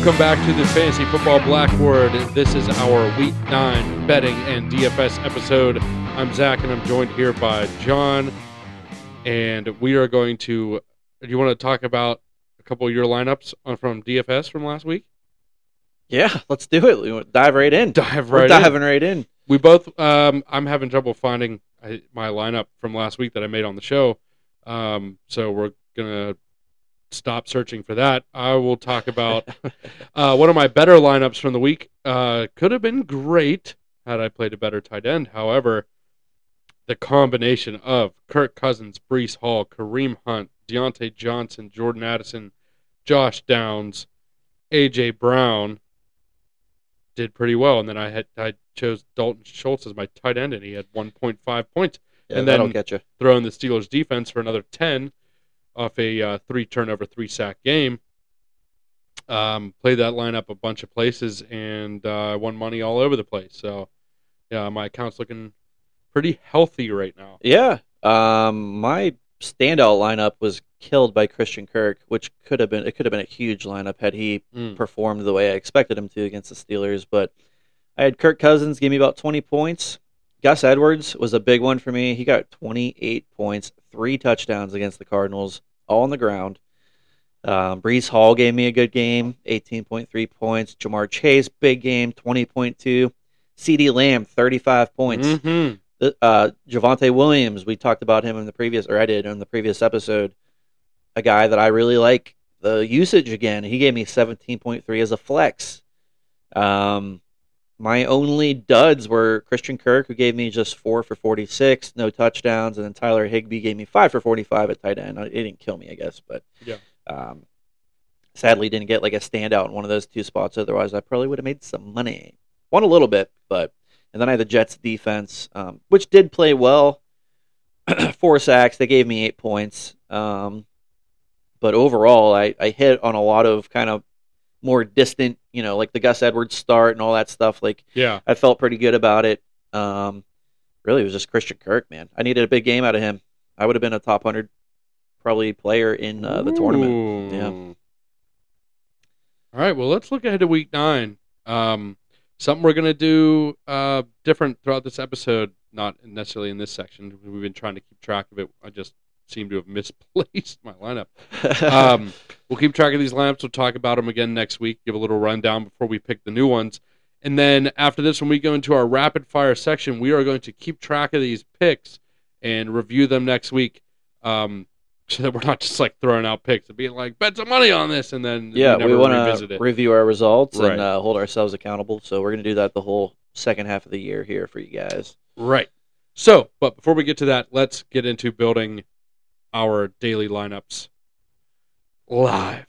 Welcome back to the Fantasy Football Blackboard. This is our Week 9 betting and DFS episode. I'm Zach, and I'm joined here by John. And we are going to... Do you want to talk about a couple of your lineups from DFS from last week? Yeah, let's do it. We dive right in. We're diving right in. We both... I'm having trouble finding my lineup from last week that I made on the show. So we're going to stop searching for that. I will talk about one of my better lineups from the week. Could have been great had I played a better tight end. However, the combination of Kirk Cousins, Breece Hall, Kareem Hunt, Deontay Johnson, Jordan Addison, Josh Downs, A.J. Brown did pretty well. And then I chose Dalton Schultz as my tight end, and he had 1.5 points. Yeah, and that'll then get you. Throw in the Steelers defense for another 10 off a 3-turnover, 3-sack game. Played that lineup a bunch of places and won money all over the place. So, yeah, my account's looking pretty healthy right now. Yeah. My standout lineup was killed by Christian Kirk, which could have been a huge lineup had he performed the way I expected him to against the Steelers. But I had Kirk Cousins give me about 20 points. Gus Edwards was a big one for me. He got 28 points, 3 touchdowns against the Cardinals, all on the ground. Breece Hall gave me a good game, 18.3 points. Jamar Chase, big game, 20.2. CeeDee Lamb, 35 points. Javonte Williams, we talked about him in the previous episode. A guy that I really like the usage again. He gave me 17.3 as a flex. My only duds were Christian Kirk, who gave me just 4 for 46, no touchdowns, and then Tyler Higbee gave me 5 for 45 at tight end. It didn't kill me, I guess, but sadly didn't get like a standout in one of those two spots. Otherwise, I probably would have made some money. Won a little bit, and then I had the Jets defense, which did play well. 4 sacks, they gave me 8 points. But overall, I hit on a lot of kind of more distant, like the Gus Edwards start and all that stuff. I felt pretty good about it. Really, it was just Christian Kirk, man. I needed a big game out of him. I would have been a top 100 probably player in the tournament. Yeah. All right, well, let's look ahead to Week 9. Something we're going to do different throughout this episode, not necessarily in this section. We've been trying to keep track of it. I just seem to have misplaced my lineup. We'll keep track of these lineups. We'll talk about them again next week, give a little rundown before we pick the new ones. And then after this, when we go into our rapid fire section, we are going to keep track of these picks and review them next week, so that we're not just like throwing out picks and being like, bet some money on this, and then we want to review our results and hold ourselves accountable. So we're going to do that the whole second half of the year here for you guys. Right. So, but before we get to that, let's get into building our daily lineups live.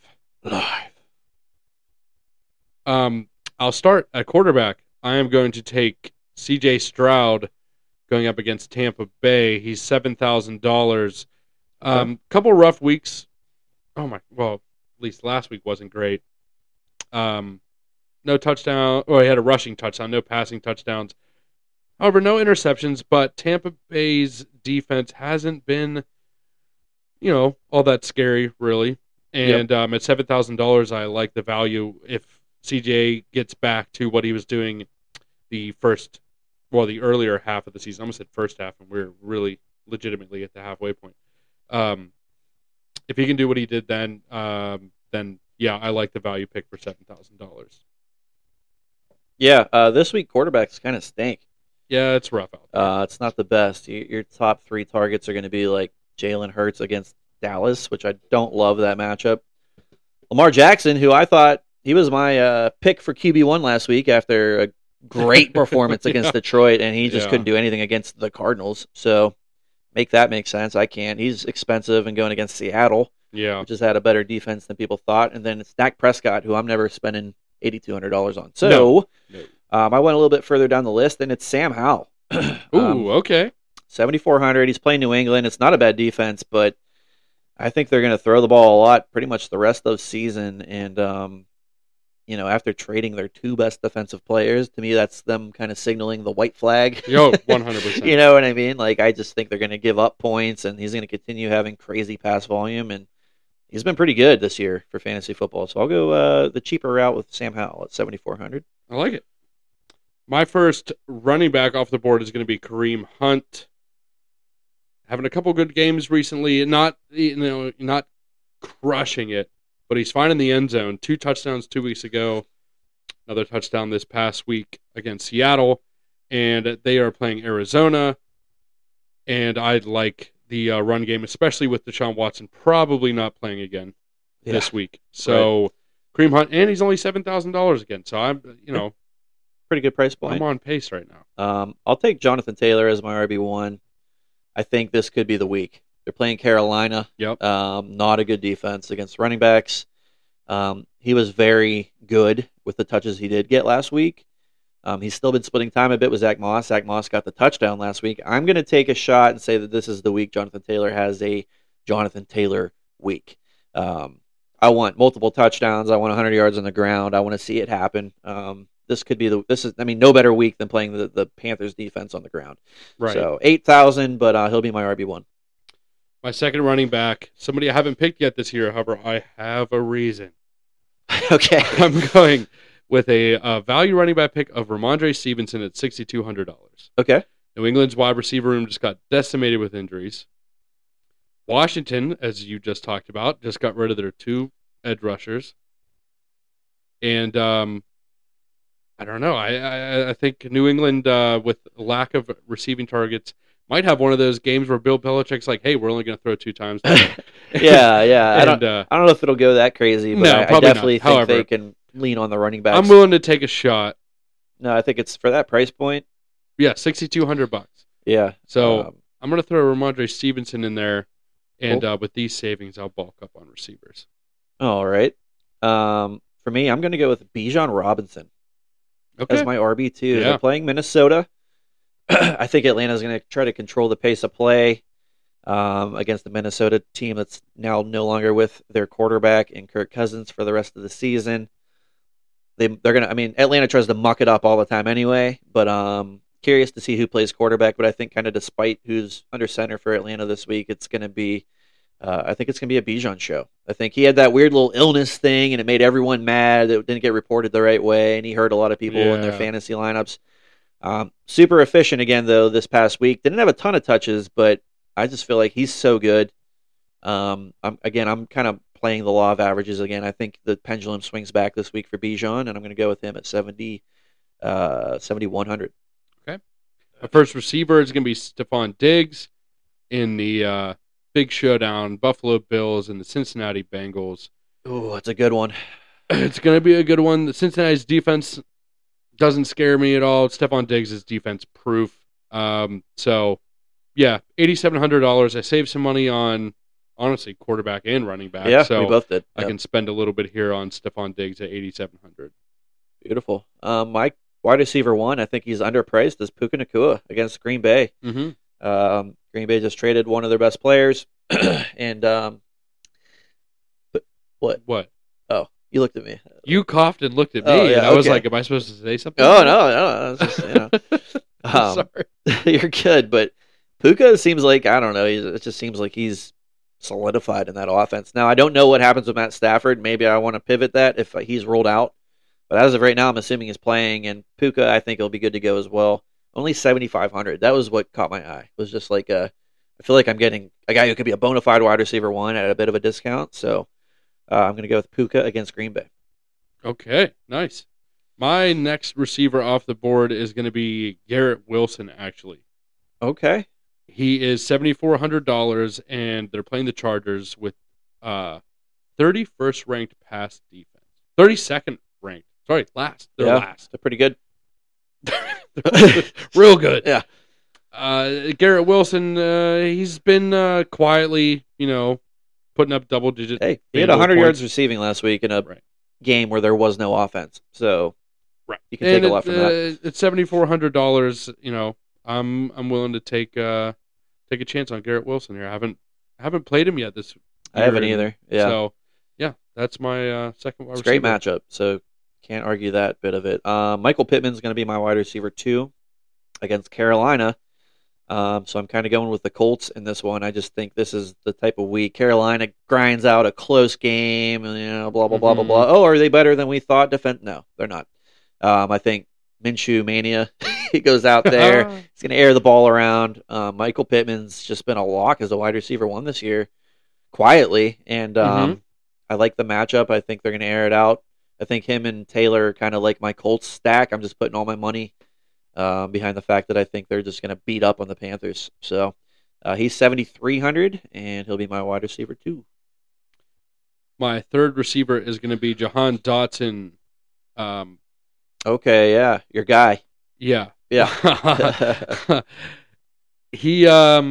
I'll start at quarterback. I am going to take C.J. Stroud going up against Tampa Bay. He's $7,000. Couple rough weeks. At least last week wasn't great. No touchdown. He had a rushing touchdown, no passing touchdowns. However, no interceptions, but Tampa Bay's defense hasn't been all that scary, really. And at $7,000, I like the value if CJ gets back to what he was doing the earlier half of the season. I almost said first half, and we're really legitimately at the halfway point. If he can do what he did then I like the value pick for $7,000. Yeah, this week quarterbacks kind of stink. Yeah, it's rough out there. It's not the best. Your top 3 targets are going to be like Jalen Hurts against Dallas, which I don't love that matchup. Lamar Jackson, who I thought he was my pick for QB1 last week after a great performance against Detroit, and he just couldn't do anything against the Cardinals. So make that make sense. I can't. He's expensive and going against Seattle, which has had a better defense than people thought. And then it's Dak Prescott, who I'm never spending $8,200 on. So I went a little bit further down the list, and it's Sam Howell. Okay. 7,400. He's playing New England. It's not a bad defense, but I think they're going to throw the ball a lot pretty much the rest of the season. And, after trading their 2 best defensive players, to me, that's them kind of signaling the white flag. 100%. You know what I mean? I just think they're going to give up points, and he's going to continue having crazy pass volume. And He's been pretty good this year for fantasy football, so I'll go the cheaper route with Sam Howell at 7,400. I like it. My first running back off the board is going to be Kareem Hunt. Having a couple good games recently, not crushing it, but he's fine in the end zone. 2 touchdowns 2 weeks ago, another touchdown this past week against Seattle, and they are playing Arizona. And I'd like the run game, especially with Deshaun Watson probably not playing again this week. So right. Kareem Hunt, and he's only $7,000 again. So I'm, pretty good price point. I'm on pace right now. I'll take Jonathan Taylor as my RB1. I think this could be the week. They're playing Carolina. Yep. Not a good defense against running backs. He was very good with the touches he did get last week. He's still been splitting time a bit with Zach Moss. Zach Moss got the touchdown last week. I'm going to take a shot and say that this is the week Jonathan Taylor has a Jonathan Taylor week. I want multiple touchdowns. I want 100 yards on the ground. I want to see it happen. This could be no better week than playing the Panthers defense on the ground. Right. So 8,000, but he'll be my RB1. My second running back, somebody I haven't picked yet this year. However, I have a reason. Okay. I'm going with a value running back pick of Ramondre Stevenson at $6,200. Okay. New England's wide receiver room just got decimated with injuries. Washington, as you just talked about, just got rid of their 2 edge rushers. And I don't know. I think New England, with lack of receiving targets, might have one of those games where Bill Belichick's like, "Hey, we're only going to throw 2 times." yeah. And, I don't know if it'll go that crazy, but I definitely think they can lean on the running backs. I'm willing to take a shot. No, I think it's for that price point. Yeah, $6,200. Yeah. So I'm going to throw Ramondre Stevenson in there, and with these savings, I'll bulk up on receivers. All right. For me, I'm going to go with Bijan Robinson as my RB2. Yeah. They're playing Minnesota. I think Atlanta's going to try to control the pace of play against the Minnesota team that's now no longer with their quarterback and Kirk Cousins for the rest of the season. Atlanta tries to muck it up all the time anyway, but curious to see who plays quarterback. But I think kind of despite who's under center for Atlanta this week, it's going to be, I think it's going to be a Bijan show. I think he had that weird little illness thing, and it made everyone mad. It didn't get reported the right way, and he hurt a lot of people in their fantasy lineups. Super efficient again, though, this past week. Didn't have a ton of touches, but I just feel like he's so good. I'm kind of playing the law of averages again. I think the pendulum swings back this week for Bijan, and I'm going to go with him at 7,100. Okay. My first receiver is going to be Stephon Diggs in the big showdown, Buffalo Bills and the Cincinnati Bengals. Oh, that's a good one. It's going to be a good one. The Cincinnati's defense doesn't scare me at all. Stephon Diggs is defense proof. So, yeah, $8,700. I saved some money on, honestly, quarterback and running back. Yeah, so we both did. I can spend a little bit here on Stephon Diggs at $8,700. Beautiful. My wide receiver 1, I think he's underpriced, is Puka Nacua against Green Bay. Mm-hmm. Green Bay just traded one of their best players. And, but what? What? Oh, you looked at me. You coughed and looked at me, and I was like, am I supposed to say something? Oh, no. It's just, Sorry. You're good, but Puka seems like, I don't know, it just seems like he's solidified in that offense. Now, I don't know what happens with Matt Stafford. Maybe I want to pivot that if he's ruled out. But as of right now, I'm assuming he's playing, and Puka, I think he'll be good to go as well. Only 7,500. That was what caught my eye. It was just like I feel like I'm getting a guy who could be a bona fide wide receiver 1 at a bit of a discount. So I'm going to go with Puka against Green Bay. Okay, nice. My next receiver off the board is going to be Garrett Wilson, actually. Okay. He is $7,400, and they're playing the Chargers with 31st ranked pass defense. 32nd ranked. Sorry, last. They're last. They're pretty good. Real good. Yeah. Garrett Wilson, he's been quietly, putting up double digits. He had 100 yards receiving last week in a game where there was no offense. So you can take a lot from that. At $7,400, I'm willing to take a chance on Garrett Wilson here. I haven't played him yet this year. I haven't either. Yeah. So yeah, that's my second wide receiver. Great matchup. So can't argue that bit of it. Michael Pittman's going to be my wide receiver 2 against Carolina. So I'm kind of going with the Colts in this one. I just think this is the type of week Carolina grinds out a close game, and blah blah blah blah blah. Oh, are they better than we thought? No, they're not. I think Minshew mania. He goes out there. He's going to air the ball around. Michael Pittman's just been a lock as a wide receiver one this year, quietly, and I like the matchup. I think they're going to air it out. I think him and Taylor are kind of like my Colts stack. I'm just putting all my money behind the fact that I think they're just going to beat up on the Panthers. So he's 7,300, and he'll be my wide receiver too. My third receiver is going to be Jahan Dotson. Okay, yeah, your guy. Yeah. Yeah. He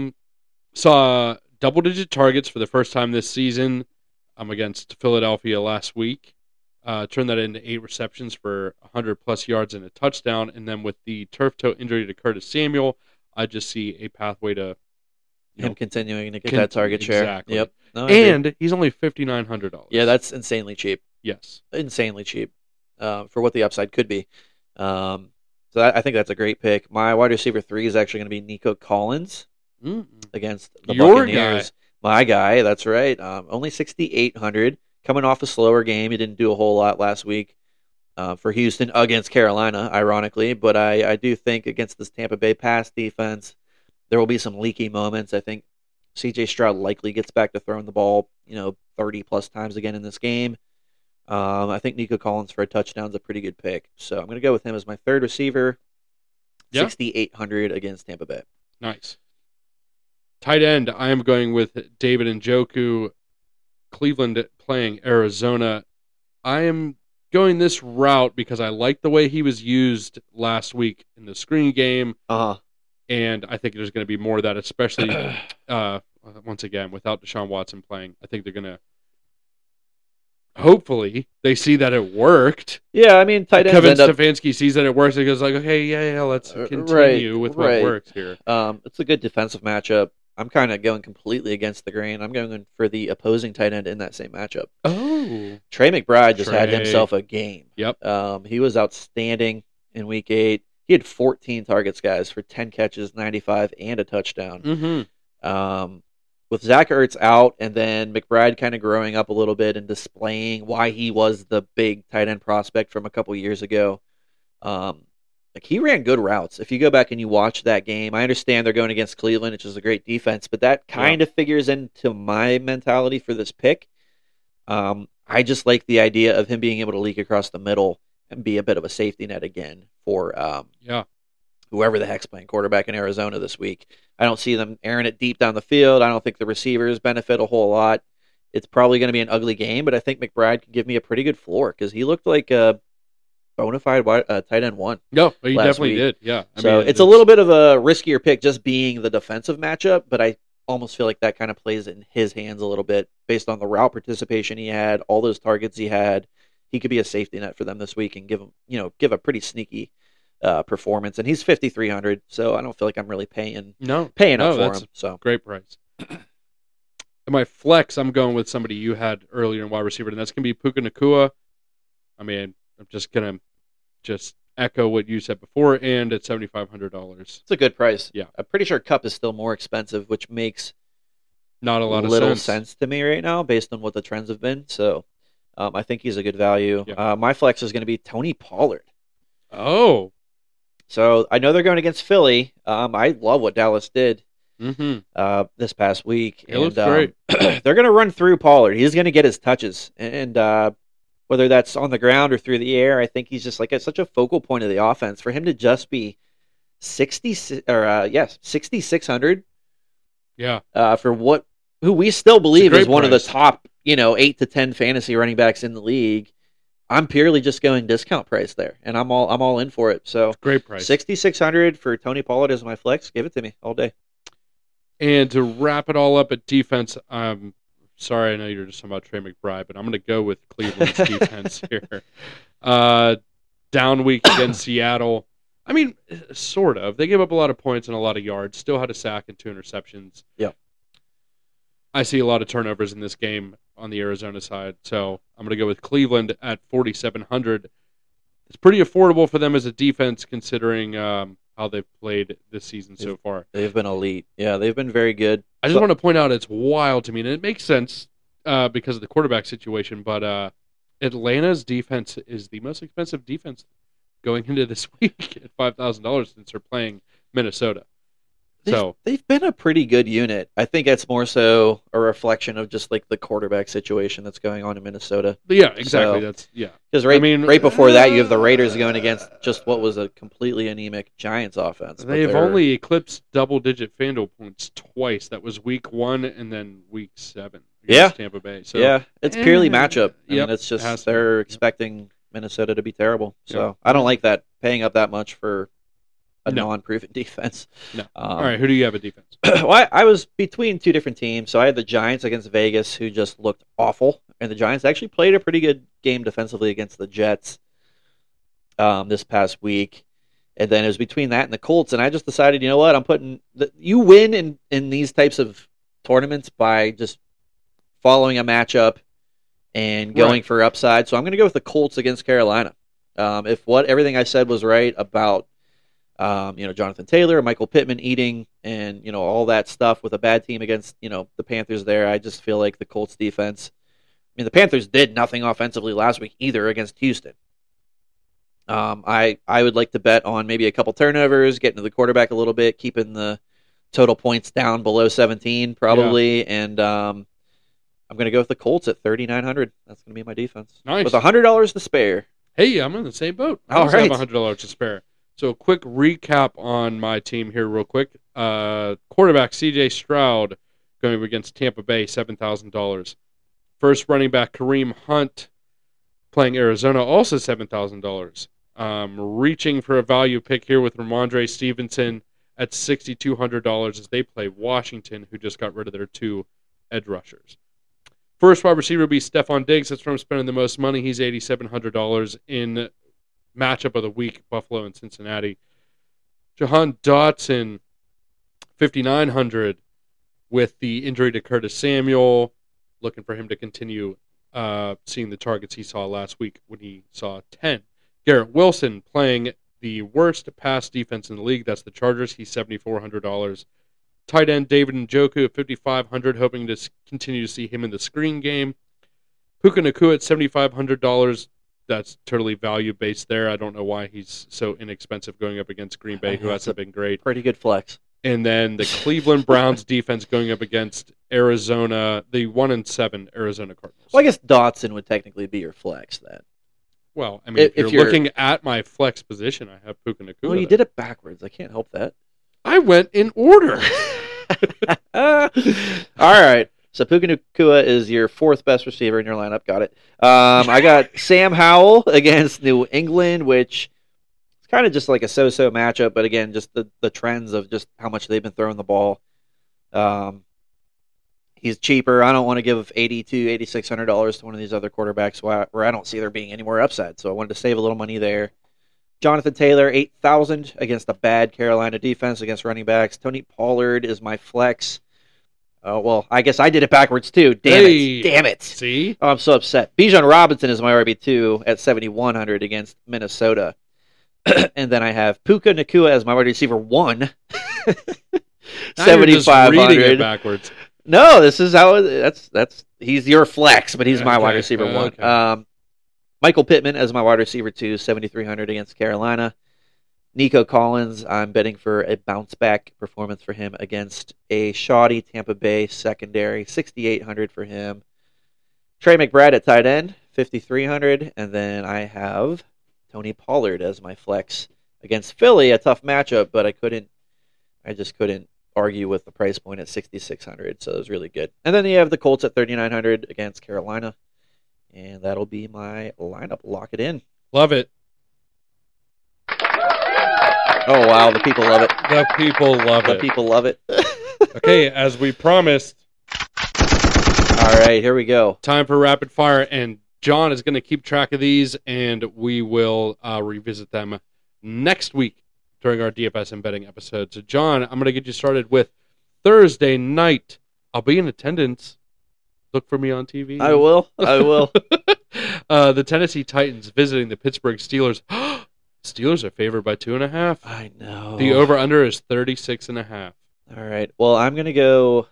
saw double-digit targets for the first time this season against Philadelphia last week. Turned that into 8 receptions for 100-plus yards and a touchdown. And then with the turf toe injury to Curtis Samuel, I just see a pathway to him continuing to get that target share. Exactly. Yep. No, and he's only $5,900. Yeah, that's insanely cheap. Yes. Insanely cheap for what the upside could be. So I think that's a great pick. My wide receiver 3 is actually going to be Nico Collins against the Buccaneers. My guy, that's right. Only 6,800. Coming off a slower game. He didn't do a whole lot last week for Houston against Carolina, ironically. But I do think against this Tampa Bay pass defense, there will be some leaky moments. I think C.J. Stroud likely gets back to throwing the ball, 30-plus times again in this game. I think Nico Collins for a touchdown is a pretty good pick. So I'm going to go with him as my third receiver, 6,800 against Tampa Bay. Nice. Tight end, I am going with David Njoku. Cleveland playing Arizona. I am going this route because I like the way he was used last week in the screen game. And I think there's going to be more of that, especially, once again, without Deshaun Watson playing. I think they're going to, hopefully, they see that it worked. Yeah, I mean, tight ends Kevin Stefanski sees that it works and goes like, okay, yeah, let's continue with what works here. It's a good defensive matchup. I'm kind of going completely against the grain. I'm going for the opposing tight end in that same matchup. Oh. Trey McBride just had himself a game. Yep. He was outstanding in Week 8. He had 14 targets, guys, for 10 catches, 95, and a touchdown. With Zach Ertz out and then McBride kind of growing up a little bit and displaying why he was the big tight end prospect from a couple years ago, he ran good routes. If you go back and you watch that game, I understand they're going against Cleveland, which is a great defense, but that kind of figures into my mentality for this pick. I just like the idea of him being able to leak across the middle and be a bit of a safety net again for whoever the heck's playing quarterback in Arizona this week. I don't see them airing it deep down the field. I don't think the receivers benefit a whole lot. It's probably going to be an ugly game, but I think McBride can give me a pretty good floor because he looked like a bona fide tight end one. No, he definitely did. Yeah. I mean, it's a little bit of a riskier pick just being the defensive matchup, but I almost feel like that kind of plays in his hands a little bit based on the route participation he had, all those targets he had. He could be a safety net for them this week and give a pretty sneaky performance. And he's 5,300, so I don't feel like I'm really paying up for him. So great price. In my flex, I'm going with somebody you had earlier in wide receiver, and that's going to be Puka Nacua. I mean, I'm just going to echo what you said before, and at $7,500. It's a good price. Yeah. I'm pretty sure Kupp is still more expensive, which makes not a lot of sense to me right now based on what the trends have been. So I think he's a good value. Yeah. My flex is going to be Tony Pollard. Oh. So I know they're going against Philly. I love what Dallas did this past week. It looks great. They're going to run through Pollard. He's going to get his touches. And whether that's on the ground or through the air, I think he's just like such a focal point of the offense. For him to just be 6,600. Yeah. For who we still believe is one price. of the top, 8 to 10 fantasy running backs in the league. I'm purely just going discount price there, and I'm all in for it. So great price. 6,600 for Tony Pollard as my flex. Give it to me all day. And to wrap it all up at defense, sorry, I know you're just talking about Trey McBride, but I'm going to go with Cleveland's defense here. Down week against Seattle. I mean, sort of. They gave up a lot of points and a lot of yards. Still had a sack and 2 interceptions. Yeah. I see a lot of turnovers in this game on the Arizona side, so I'm going to go with Cleveland at 4,700. It's pretty affordable for them as a defense, considering how they've played this season so far. They've been elite. Yeah, they've been very good. I just want to point out it's wild to me, and it makes sense because of the quarterback situation, but Atlanta's defense is the most expensive defense going into this week at $5,000 since they're playing Minnesota. They've been a pretty good unit. I think that's more so a reflection of just like the quarterback situation that's going on in Minnesota. Yeah, exactly. Because right before that, you have the Raiders going against just what was a completely anemic Giants offense. They've only eclipsed double-digit FanDuel points twice. That was week 1 and then week 7 against Tampa Bay. So, yeah, it's purely matchup. I mean, it's just they're expecting Minnesota to be terrible. So I don't like that, paying up that much for a non-proven defense. No. All right, who do you have at defense? Well, I was between two different teams. So I had the Giants against Vegas, who just looked awful. And the Giants actually played a pretty good game defensively against the Jets this past week. And then it was between that and the Colts. And I just decided, you know what? You win in these types of tournaments by just following a matchup and going for upside. So I'm going to go with the Colts against Carolina. If everything I said was right about Jonathan Taylor, Michael Pittman eating, and all that stuff with a bad team against the Panthers there, I just feel like the Colts defense. I mean, the Panthers did nothing offensively last week either against Houston. I would like to bet on maybe a couple turnovers, getting to the quarterback a little bit, keeping the total points down below 17 probably, and I'm going to go with the Colts at 3,900. That's going to be my defense. Nice. With $100 to spare. Hey, I'm in the same boat. I also have $100 to spare. So a quick recap on my team here real quick. Quarterback C.J. Stroud going against Tampa Bay, $7,000. First running back Kareem Hunt playing Arizona, also $7,000. Reaching for a value pick here with Ramondre Stevenson at $6,200 as they play Washington, who just got rid of their 2 edge rushers. First wide receiver will be Stephon Diggs. That's where I'm spending the most money. He's $8,700 in matchup of the week, Buffalo and Cincinnati. Jahan Dotson, $5,900 with the injury to Curtis Samuel. Looking for him to continue seeing the targets he saw last week when he saw 10. Garrett Wilson playing the worst pass defense in the league. That's the Chargers. He's $7,400. Tight end David Njoku at $5,500, hoping to continue to see him in the screen game. Puka Nacua at $7,500. That's totally value-based there. I don't know why he's so inexpensive going up against Green Bay, who hasn't been great. Pretty good flex. And then the Cleveland Browns defense going up against Arizona, the 1-7 Arizona Cardinals. Well, I guess Dotson would technically be your flex then. Well, I mean, if you're looking at my flex position, I have Puka Nacua. Well, you did it backwards. I can't help that. I went in order. All right. So Puka Nacua is your 4th best receiver in your lineup. Got it. I got Sam Howell against New England, which is kind of just like a so-so matchup. But again, just the trends of just how much they've been throwing the ball. He's cheaper. I don't want to give $8,200, $8,600 to one of these other quarterbacks where I don't see there being any more upside. So I wanted to save a little money there. Jonathan Taylor, $8,000 against a bad Carolina defense against running backs. Tony Pollard is my flex. Oh, well, I guess I did it backwards too. Damn it. See? Oh, I'm so upset. Bijan Robinson is my RB2 at $7,100 against Minnesota. And then I have Puka Nacua as my wide receiver 1. $7,500 backwards. No, this is how that's he's your flex, but he's my wide receiver 1. Okay. Michael Pittman as my wide receiver 2, $7,300 against Carolina. Nico Collins, I'm betting for a bounce-back performance for him against a shoddy Tampa Bay secondary, $6,800 for him. Trey McBride at tight end, $5,300. And then I have Tony Pollard as my flex against Philly, a tough matchup, but I just couldn't argue with the price point at $6,600, so it was really good. And then you have the Colts at $3,900 against Carolina. And that'll be my lineup. Lock it in. Love it. Oh, wow. The people love it. The people love it. The people love it. Okay, as we promised. All right, here we go. Time for rapid fire. And John is going to keep track of these, and we will revisit them next week during our DFS and betting episode. So, John, I'm going to get you started with Thursday night. I'll be in attendance. Look for me on TV. I will. The Tennessee Titans visiting the Pittsburgh Steelers. Steelers are favored by 2.5. I know. The over-under is 36.5. All right. Well, I'm gonna go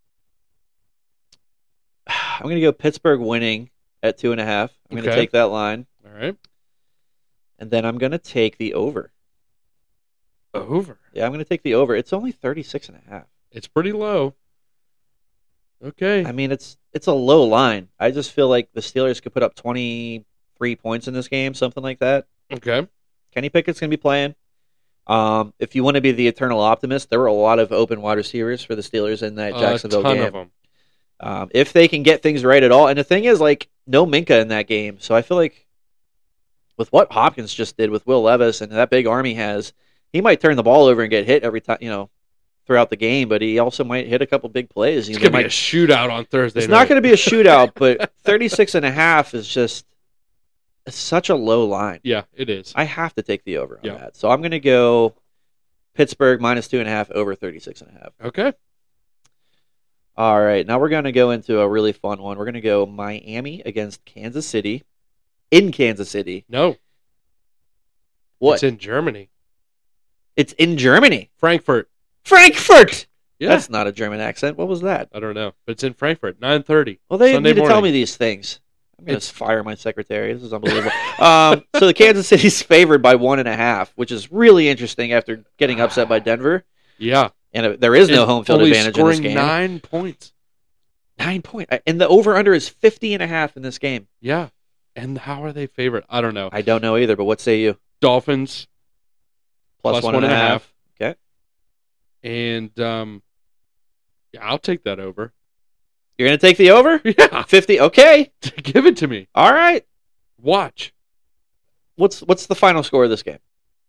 Pittsburgh winning at 2.5. I'm gonna Okay. take that line, All right. and then I'm gonna take the over. Over. Yeah, I'm gonna take the over. It's only 36.5. It's pretty low. Okay. I mean, it's a low line. I just feel like the Steelers could put up 23 points in this game, something like that. Okay. Kenny Pickett's going to be playing. If you want to be the eternal optimist, there were a lot of open wide receivers for the Steelers in that Jacksonville A ton game. of them. If they can get things right at all, and the thing is, like, no Minka in that game, so I feel like with what Hopkins just did with Will Levis and that big arm he has, he might turn the ball over and get hit every time, throughout the game, but he also might hit a couple big plays. It's going to be a shootout on Thursday It's night. not going to be a shootout, but 36.5 is just such a low line. Yeah, it is. I have to take the over on Yeah. that. So I'm going to go Pittsburgh -2.5 over 36.5. Okay. All right. Now we're going to go into a really fun one. We're going to go Miami against Kansas City in Kansas City. No. What? It's in Germany. It's in Germany. Frankfurt. Frankfurt! Yeah. That's not a German accent. What was that? I don't know. But it's in Frankfurt. 9:30. Well, they Sunday need to tell morning. me these things. I'm going It's- to fire my secretary. This is unbelievable. So the Kansas City's favored by 1.5, which is really interesting after getting upset by Denver. Yeah. And there is no And home field only advantage in this scoring game. 9 points. 9 points. And the over-under is 50.5 in this game. Yeah. And how are they favored? I don't know. I don't know either, but what say you? Dolphins Plus 1.5. Okay. and yeah, I'll take that over. You're going to take the over? Yeah. 50. Okay. Give it to me. All right. Watch. What's the final score of this game?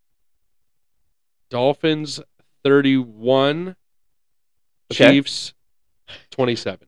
Dolphins 31, Okay. Chiefs 27.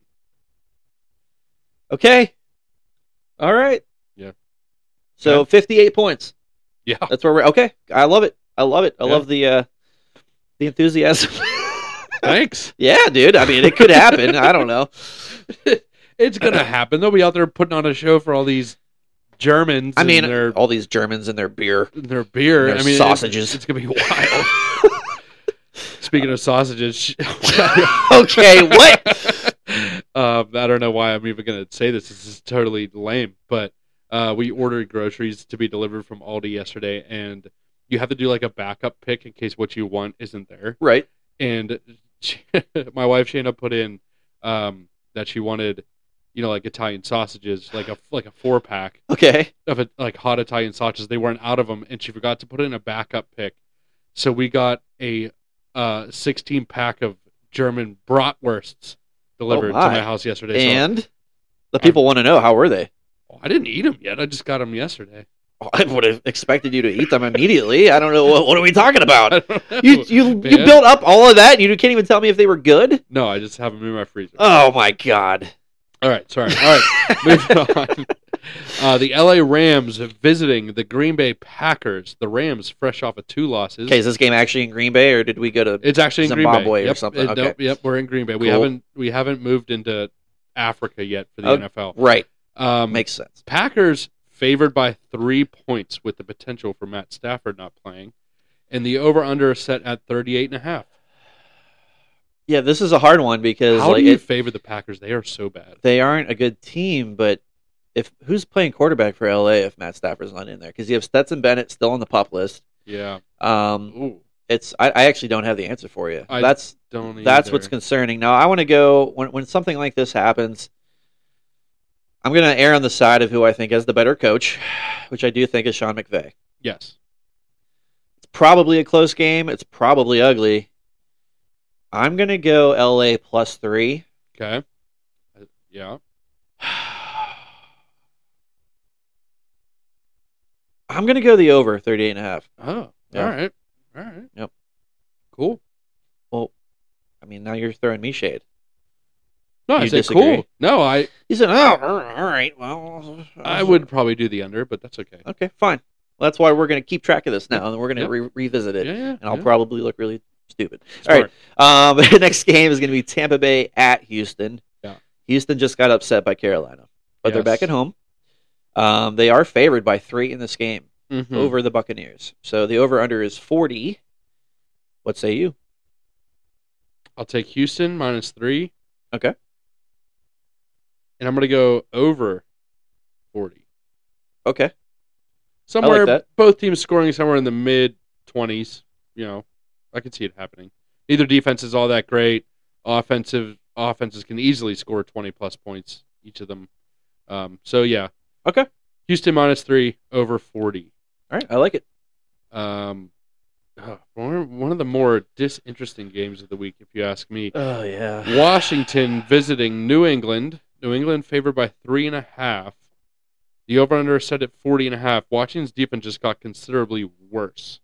Okay. All right. Yeah. So Okay. 58 points. Yeah. That's where we're okay. I love it. I love it. I Yeah. love the enthusiasm. Thanks. Yeah, dude. I mean, it could happen. I don't know. It's going to happen. They'll be out there putting on a show for all these Germans I mean, and their all these Germans and their beer. beer. Their I mean, sausages. It's going to be wild. Speaking of sausages, Okay, what? I don't know why I'm even going to say this. This is totally lame, but we ordered groceries to be delivered from Aldi yesterday, and you have to do like a backup pick in case what you want isn't there. Right. And my wife Shayna put in that she wanted, like Italian sausages, like a 4-pack Okay. of like hot Italian sausages. They weren't out of them, and she forgot to put in a backup pick. So we got a 16-pack of German bratwursts delivered to my. my house yesterday. And the people want to know, how were they? So I didn't eat them yet. I just got them yesterday. I would have expected you to eat them immediately. I don't know. What are we talking I about? don't know, You man. built up all of that. You can't even tell me if they were good. No, I just have them in my freezer. Oh my god. All right, sorry. All right, moving on. The LA Rams visiting the Green Bay Packers. The Rams fresh off of 2 losses. Okay, is this game actually in Green Bay, or did we go to? It's actually in Zimbabwe Green Bay. or something? Okay. Nope, yep, we're in Green Bay. Cool. We haven't moved into Africa yet for the Oh, NFL. Right, Um, makes sense. Packers favored by 3 points with the potential for Matt Stafford not playing, and the over/under is set at 38.5. Yeah, this is a hard one because How do you favor the Packers? They are so bad. they aren't a good team. But who's playing quarterback for LA if Matt Stafford's not in there? Because you have Stetson Bennett still on the pup list. Yeah. I Ooh, actually don't have the answer for you. That's don't. what's either. concerning. Now I want to go when something like this happens. I'm going to err on the side of who I think is the better coach, which I do think is Sean McVay. Yes. It's probably a close game. It's probably ugly. I'm going to go LA +3. Okay. Yeah. I'm going to go the over 38.5. Oh. Yeah. All right. All right. Yep. Cool. I mean, now you're throwing me shade. No, I You said disagree? cool. No, You said, oh, all right. Well, I would probably do the under, but that's okay. Okay, fine. Well, that's why we're going to keep track of this now, and we're going to Yep. revisit it. Yeah, yeah. And I'll yeah. probably look really stupid. Smart. All right. The next game is going to be Tampa Bay at Houston. Yeah. Houston just got upset by Carolina, but they're Yes. back at home. They are favored by 3 in this game. Mhm. over the Buccaneers. So the over-under is 40. What say you? I'll take Houston -3. Okay. And I'm going to go over 40. Okay. Somewhere, that. both teams scoring somewhere in the mid-20s. I could see it happening. Neither defense is all that great. Offenses can easily score 20-plus points, each of them. So, yeah. Okay. Houston -3, over 40. All right. I like it. One of the more disinteresting games of the week, if you ask me. Oh, yeah. Washington visiting New England. New England favored by 3.5. The over-under is set at 40.5. Washington's defense just got considerably worse.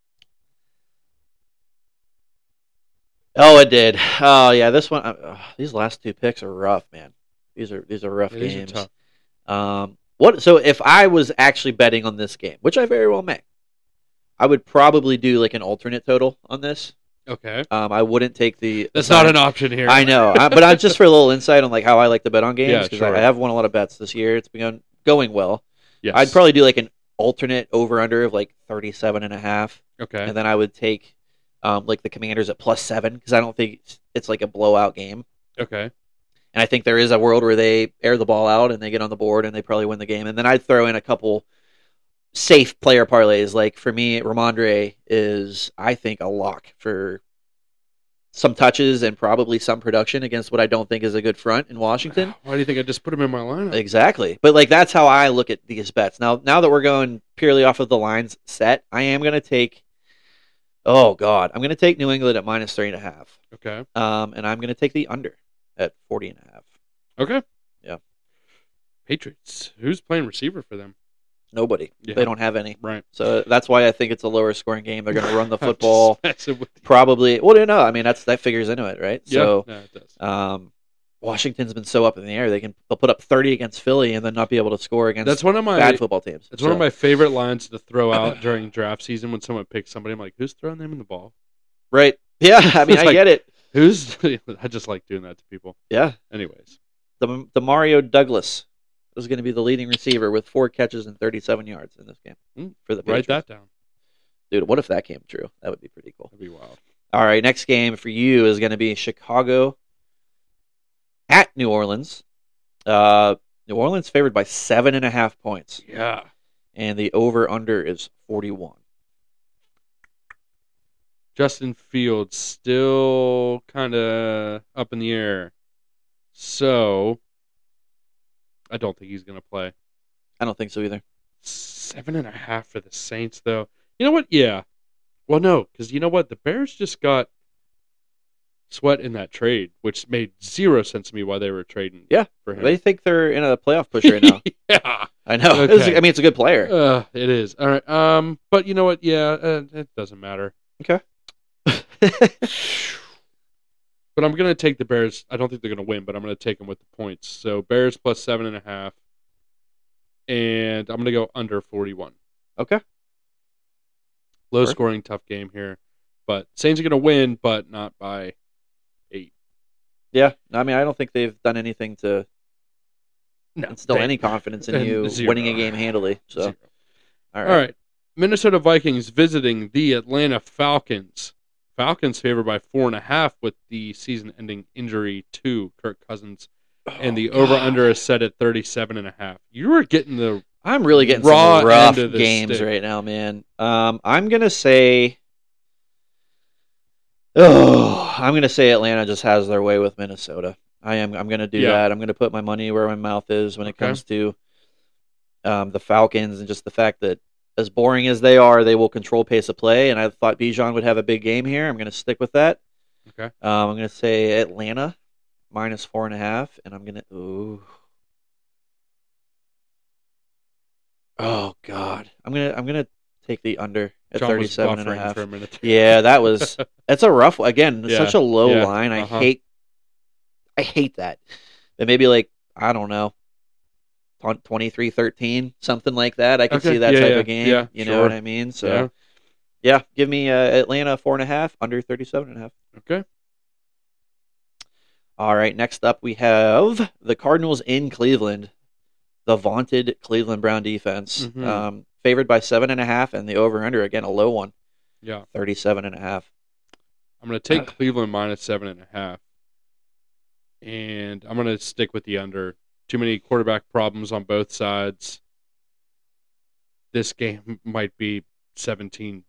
Oh, it did. Oh, yeah. This one. These last two picks are rough, man. These are rough games. These are tough. So if I was actually betting on this game, which I very well may, I would probably do like an alternate total on this. Okay. I wouldn't take the. That's not an option here. I know, but I'm just for a little insight on like how I like to bet on games because sure. I have won a lot of bets this year. It's been going well. Yes. I'd probably do like an alternate over/under of like 37.5. Okay. And then I would take like the Commanders at +7 because I don't think it's like a blowout game. Okay. And I think there is a world where they air the ball out and they get on the board and they probably win the game. And then I'd throw in a couple safe player parlays. Like for me, Ramondre is, I think, a lock for some touches and probably some production against what I don't think is a good front in Washington. Why do you think I just put him in my lineup? Exactly. But like that's how I look at these bets. Now that we're going purely off of the lines set, I am going to take, I'm going to take New England at -3.5. Okay. And I'm going to take the under at 40.5. Okay. Yeah. Patriots. Who's playing receiver for them? Nobody. Yeah. They don't have any. Right. So that's why I think it's a lower scoring game. They're going to run the football. Just messing with you. Probably. Well, no. I mean, that figures into it, right? Yeah. So, Yeah, it does. Washington's been so up in the air. They'll put up 30 against Philly and then not be able to score against That's one of my bad football teams. It's one of my favorite lines to throw out during draft season when someone picks somebody. I'm like, who's throwing them in the ball? Right. Yeah. I mean, It's I like- get it. I just like doing that to people. Yeah. Anyways. The Mario Douglas is going to be the leading receiver with 4 catches and 37 yards in this game for the Patriots. Write that down. Dude, what if that came true? That would be pretty cool. That'd be wild. All right, next game for you is going to be Chicago at New Orleans. New Orleans favored by 7.5 points. Yeah. And the over-under is 41. Justin Fields still kind of up in the air. So, I don't think he's going to play. I don't think so either. 7.5 for the Saints, though. You know what? Yeah. Well, no, because you know what? The Bears just got Sweat in that trade, which made zero sense to me why they were trading for him. They think they're in a playoff push right now. Yeah. I know. Okay. It's a good player. It is. All right. But you know what? Yeah, it doesn't matter. Okay. But I'm going to take the Bears. I don't think they're going to win, but I'm going to take them with the points. So Bears plus 7.5. And I'm going to go under 41. Okay. Low scoring, tough game here. But Saints are going to win, but not by 8. Yeah. I mean, I don't think they've done anything to instill any confidence in you winning a game handily. So, Zero. All All right. Minnesota Vikings visiting the Atlanta Falcons. Falcons favored by 4.5 with the season-ending injury to Kirk Cousins. And the over-under is set at 37.5. You are getting the I'm really getting raw some rough end of the games stick. right now, man. I'm gonna say Atlanta just has their way with Minnesota. I'm gonna do that. I'm gonna put my money where my mouth is when it comes to the Falcons and just the fact that as boring as they are, they will control pace of play. And I thought Bijan would have a big game here. I'm gonna stick with that. Okay. I'm gonna say Atlanta minus 4.5, and I'm gonna Oh God, I'm gonna take the under at John was 37.5. buffering for a minute. Yeah, that's a rough one. Again, Yeah, such a low yeah, line. uh-huh. I hate that. But maybe like, I don't know, 23-13, something like that. I could see that type of game. Yeah, you sure. know what I mean? So yeah, give me Atlanta 4.5, under 37.5. Okay. All right, next up we have the Cardinals in Cleveland. The vaunted Cleveland Brown defense. Mhm. favored by 7.5, and the over/under again a low one, Yeah. 37.5. I'm going to take Cleveland minus 7.5. And I'm going to stick with the under. Too many quarterback problems on both sides. This game might be 17-3.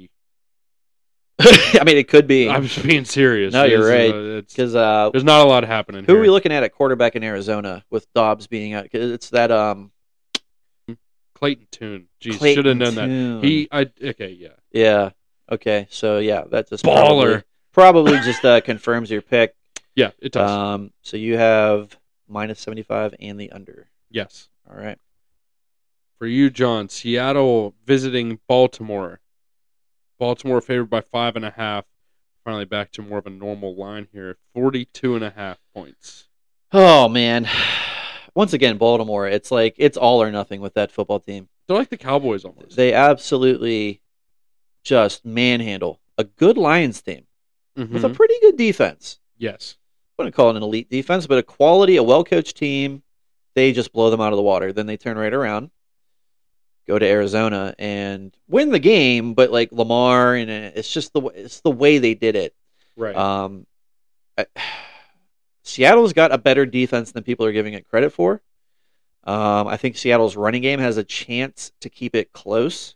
I mean, it could be. I'm just being serious. No, you're right. Because there's not a lot happening who here. are we looking at quarterback in Arizona with Dobbs being out? 'Cause it's that Clayton Tune. Jeez, Clayton should have known Tune. that. Okay, yeah. Yeah. Okay. So yeah, that just Baller. probably just confirms your pick. Yeah, it does. So you have minus 75 and the under. Yes. All right. For you, John, Seattle visiting Baltimore. Baltimore favored by 5.5. Finally back to more of a normal line here. 42.5 points. Oh man. Once again, Baltimore. It's like it's all or nothing with that football team. They're like the Cowboys almost. They absolutely just manhandle a good Lions team with a pretty good defense. Yes. I wouldn't call it an elite defense, but a well-coached team. They just blow them out of the water. Then they turn right around, go to Arizona, and win the game. But like Lamar, and it's just the way they did it. Right. Seattle's got a better defense than people are giving it credit for. I think Seattle's running game has a chance to keep it close.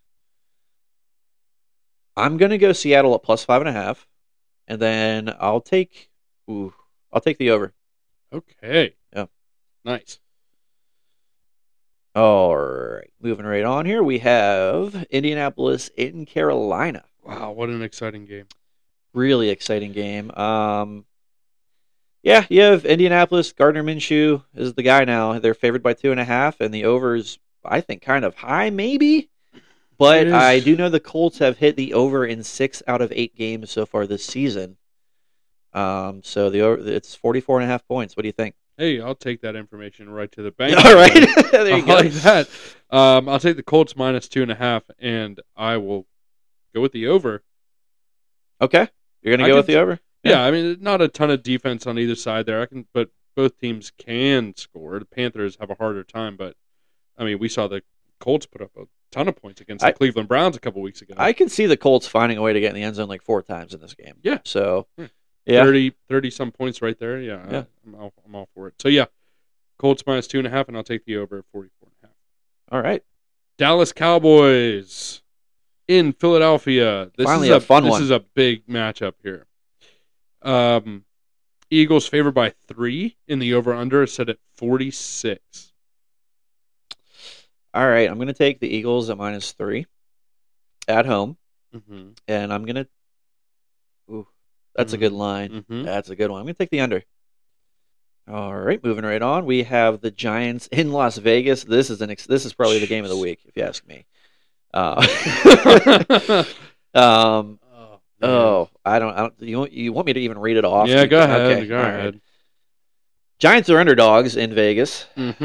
I'm going to go Seattle at plus 5.5, and then I'll take the over. Okay. Yeah. Nice. All right. Moving right on here, we have Indianapolis in Carolina. Wow, what an exciting game. Really exciting game. Yeah, you have Indianapolis. Gardner Minshew is the guy now. They're favored by 2.5, and the over's, I think, kind of high, maybe. But I do know the Colts have hit the over in 6 out of 8 games so far this season. So it's 44.5 points. What do you think? Hey, I'll take that information right to the bank. All right, there you go. I like that. I'll take the Colts minus 2.5, and I will go with the over. Okay, you're gonna go with the over. Yeah, I mean, not a ton of defense on either side there. But both teams can score. The Panthers have a harder time, but I mean, we saw the Colts put up a ton of points against the Cleveland Browns a couple weeks ago. I can see the Colts finding a way to get in the end zone like 4 times in this game. Yeah. So, yeah. 30 some points right there. Yeah. I'm all for it. So, yeah, Colts minus 2.5, and I'll take the over at 44.5. All right. Dallas Cowboys in Philadelphia. Finally a fun one. This is a big matchup here. Eagles favored by 3 in the over-under, set at 46. All right, I'm going to take the Eagles at minus 3 at home, and I'm going to. Ooh, that's a good line. That's a good one. I'm going to take the under. All right, moving right on. We have the Giants in Las Vegas. This is probably the game of the week, if you ask me. I don't. You want me to even read it off? Yeah, go ahead. Okay, go ahead. Right. Giants are underdogs in Vegas.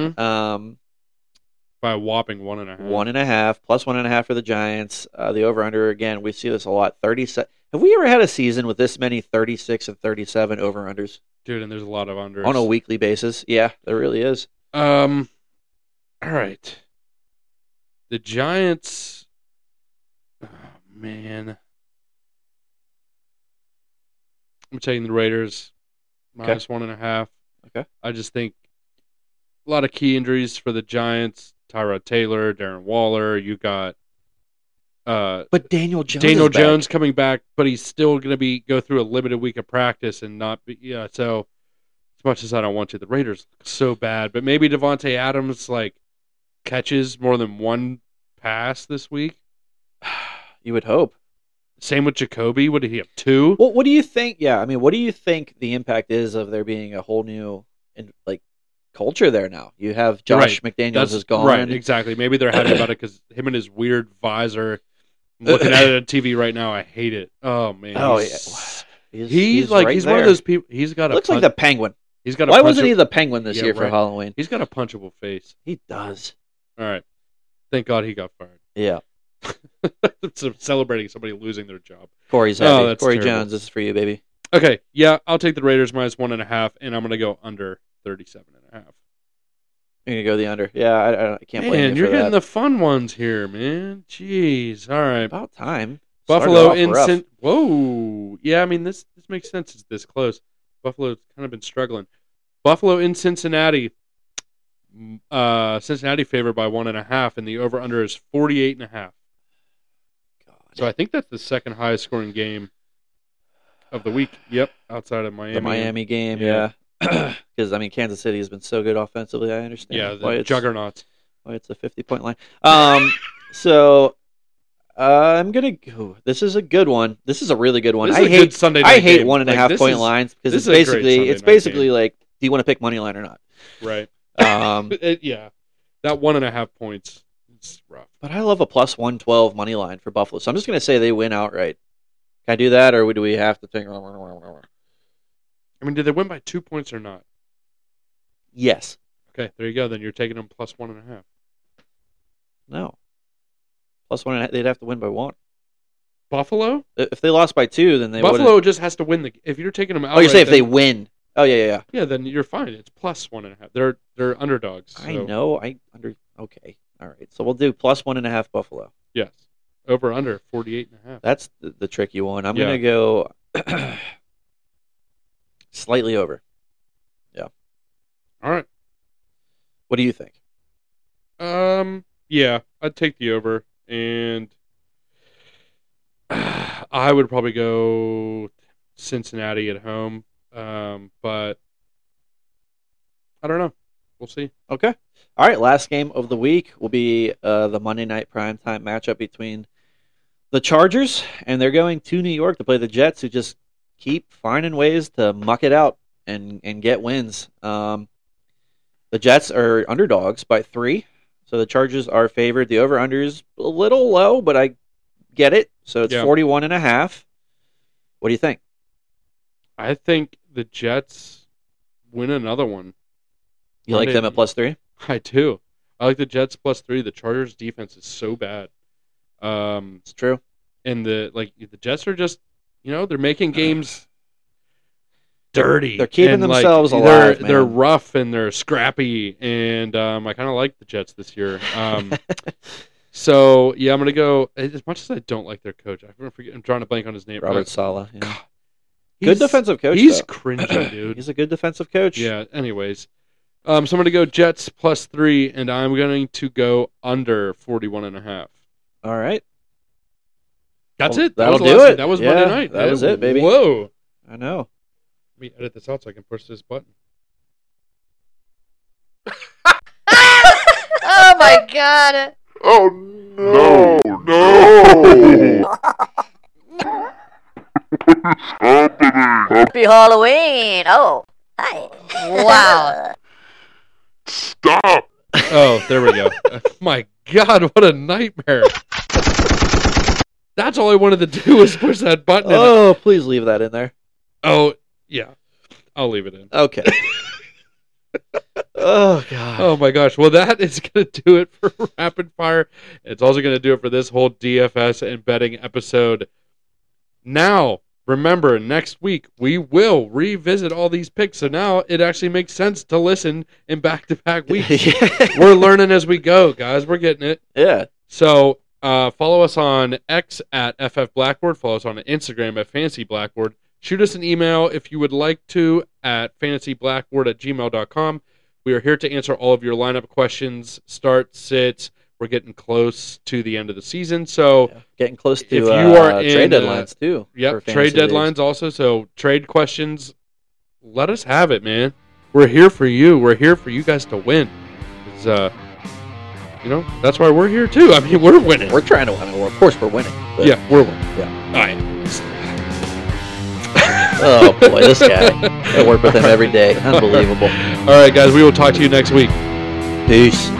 By a whopping 1.5. 1.5 plus 1.5 for the Giants. The over/under again. We see this a lot. 37. Have we ever had a season with this many 36 and 37 over/unders? Dude, and there's a lot of unders on a weekly basis. Yeah, there really is. All right. The Giants. Oh man. I'm taking the Raiders minus 1.5. Okay. I just think a lot of key injuries for the Giants. Tyrod Taylor, Darren Waller. You got but Daniel Jones. Daniel Jones coming back, but he's still going to go through a limited week of practice and not be. Yeah, so as much as I don't want to, the Raiders look so bad. But maybe Devontae Adams catches more than one pass this week. You would hope. Same with Jacoby. What did he have? 2? Well, what do you think? Yeah, I mean, what do you think the impact is of there being a whole new culture there now? You have Josh McDaniels is gone. Right, exactly. Maybe they're happy about it because him and his weird visor. I'm looking at it on TV right now. I hate it. Oh man. Oh yeah. He's one of those people. He's got looks like the Penguin. He's got. Why wasn't he the Penguin this year for Halloween? He's got a punchable face. He does. All right. Thank God he got fired. Yeah. So celebrating somebody losing their job. Corey's happy. That's Corey terrible. Jones, this is for you, baby. Okay, yeah, I'll take the Raiders minus 1.5, and I'm going to go under 37.5. You're gonna go the under. Yeah, I can't blame Man, you you're for getting that. the fun ones here, man. Jeez. All right. About time. Buffalo Started off rough. Whoa. Yeah, I mean this makes sense. It's this close. Buffalo's kind of been struggling. Buffalo in Cincinnati. Cincinnati favored by 1.5, and the over under is 48.5. God. So I think that's the second highest scoring game of the week. Yep, outside of Miami. The Miami game, Yeah. Because I mean, Kansas City has been so good offensively. I understand. Yeah, why the it's, juggernauts. why it's a 50-point line. So I'm gonna go. This is a good one. This is a really good one. This is a good Sunday night I hate game. 1.5 Like, point lines because this it's is a great Sunday night basically game. like, do you want to pick money line or not? Right. Um, Yeah, that 1.5 points. It's rough. but I love a plus 112 money line for Buffalo. So I'm just gonna say they win outright. Can I do that, or do we have to think? I mean, did they win by 2 points or not? Yes. Okay, there you go. Then you're taking them plus 1.5. No. Plus 1.5. They'd have to win by 1. Buffalo? If they lost by 2, then they Buffalo wouldn't. just has to win the. If you're taking them out, Oh, you say if they win? Oh yeah. Yeah, then you're fine. It's plus 1.5. They're underdogs. So. I know. Okay. All right. So we'll do plus 1.5 Buffalo. Yes. Over under 48.5. That's the tricky one. I'm Yeah. gonna go slightly over. All right. What do you think? Yeah, I'd take the over, and I would probably go Cincinnati at home. But I don't know. We'll see. Okay. All right. Last game of the week will be the Monday night primetime matchup between the Chargers, and they're going to New York to play the Jets, who just keep finding ways to muck it out and get wins. The Jets are underdogs by 3, so the Chargers are favored. The over-under is a little low, but I get it. So it's 41.5. What do you think? I think the Jets win another one. You like them at plus 3? I do. I like the Jets plus 3. The Chargers' defense is so bad. It's true. And the Jets are just, they're making games dirty. They're keeping and, themselves alive, They're man. rough and they're scrappy, and I kind of like the Jets this year. So yeah, I'm gonna go. As much as I don't like their coach, I'm drawing a blank on his name. Robert Saleh. Yeah. He's- Good defensive coach. He's though. cringy, dude. He's a good defensive coach. Yeah. Anyways, so I'm gonna go Jets plus 3, and I'm going to go under 41.5. All right. That's Well, it. that'll was the do last- it. That was Yeah, Monday night. that man. was it, baby. Whoa. I know. Let me edit this out so I can push this button. Oh my god. Oh no! No! Happy Halloween. Oh. Hi. Wow. Stop! Oh, there we go. My God, what a nightmare. That's all I wanted to do was push that button. Oh, please leave that in there. Oh, yeah. I'll leave it in. Okay. Oh, God. Oh, my gosh. Well, that is going to do it for Rapid Fire. It's also going to do it for this whole DFS and betting episode. Now, remember, next week, we will revisit all these picks. So now it actually makes sense to listen in back-to-back weeks. We're learning as we go, guys. We're getting it. Yeah. So follow us on X at FF Blackboard. Follow us on Instagram at Fantasy Blackboard. Shoot us an email if you would like to at fantasyblackboard@gmail.com. We are here to answer all of your lineup questions, start, sits. We're getting close to the end of the season. So, Getting close to if you are in, trade deadlines, too. yep, for trade fantasy deadlines leagues. also. So, trade questions, let us have it, man. We're here for you. We're here for you guys to win. 'Cause, that's why we're here, too. I mean, we're winning. We're trying to win. Well, of course, we're winning. But, Yeah, we're winning. Yeah. All right. Oh, boy, this guy. I work with him every day. Unbelievable. All right, guys, we will talk to you next week. Peace.